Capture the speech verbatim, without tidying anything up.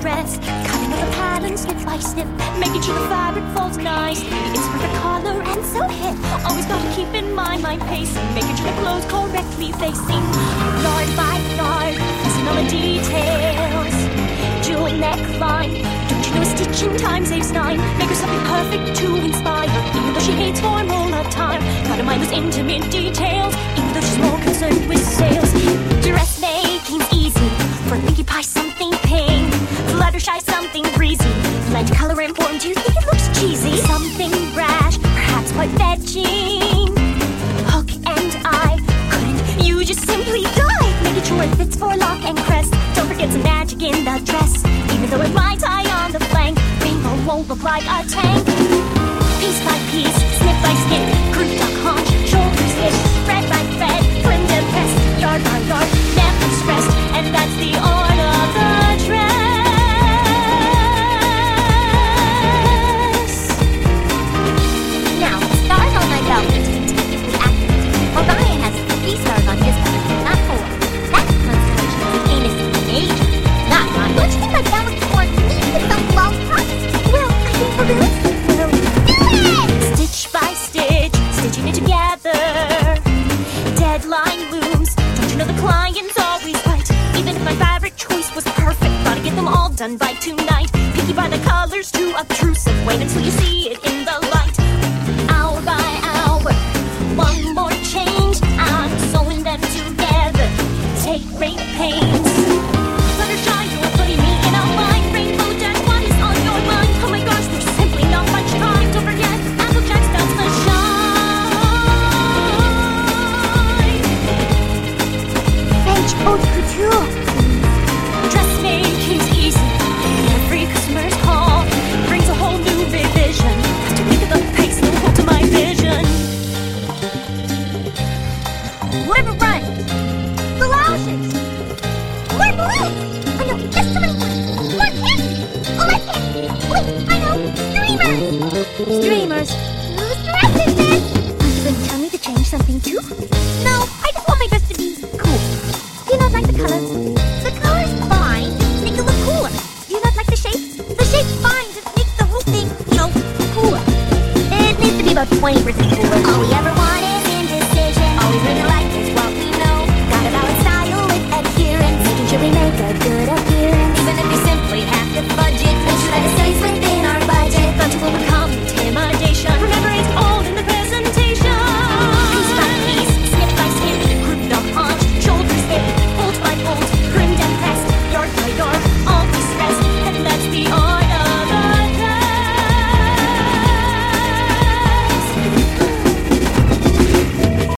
dress. Cutting out the pattern snip by snip, making sure the fabric falls nice. It's perfect color and so hip. Always gotta keep in mind my pacing, making sure the clothes correctly facing. Yard by yard, pressing all the details. Jewel neckline, don't you know a stitch in time saves nine? Make her something perfect to inspire, even though she hates formal attire. Gotta mind those intimate details, even though she's more concerned with sales. Dressmaking's easy, for Pinkie Pie something pink. Fluttershy something breezy, blend color and form, do you think it looks cheesy? Something brash, perhaps quite fetching. Hook and eye, couldn't you just simply die? Making sure it fits for lock and crest. Don't forget some magic in the dress, even though it might tie on the flank. Rainbow won't look like a tank. Piece by piece, snip by snip, group duck haunch, shoulders hip, thread by thread, trimmed and pressed, yard by yard, never stressed, and that's the art of the dress. Now, stars on my belt is statistically accurate. Orion has three stars on his belt, not four. That constellation is Canis Major, not mine. Don't you think my galaxy wants me to some long process? Well, I think we're good. Well, do it! Stitch by stitch, stitching it together. Deadline looms. Don't you know the client's always right? Even if my fabric choice was perfect, gotta get them all done by tonight. Picky by the colors, too obtrusive. Wait until you see it in the light. Hour by hour, one more change. I'm sewing them together. Take great pains. Fluttershy, you're putting me in a line. Rainbow Dash, what is on your mind? Oh my gosh, there's simply not much time. Don't forget, Applejack's does the shine. French haute couture. Dressmaking's easy. Every customer's call brings a whole new revision. Have to think of the pace, no hold to my vision. River Run. Blouses. More blues. I know, just too many blues. More candy. Oh, less candy. Wait, I know. Streamers. Streamers. Whose dress is this? Are you going to tell me to change something too? No, I just want my dress to be cool. Do you not like the colors? The color's fine. Just make it look cooler. Do you not like the shape? The shape's fine. Just make the whole thing, you know, cooler. It needs to be about twenty percent cooler. All we ever want is indecision. All we really like is what we know. Gotta balance style with adherence, making sure we make a good appearance. Even if we simply have to budget, make sure that it stays within our budget. Not to overcome intimidation. Remember, it's all in the presentation. Piece by piece, snip by snip, group the haunch, shoulders hip, fold by fold, trimmed and pressed, yard by yard.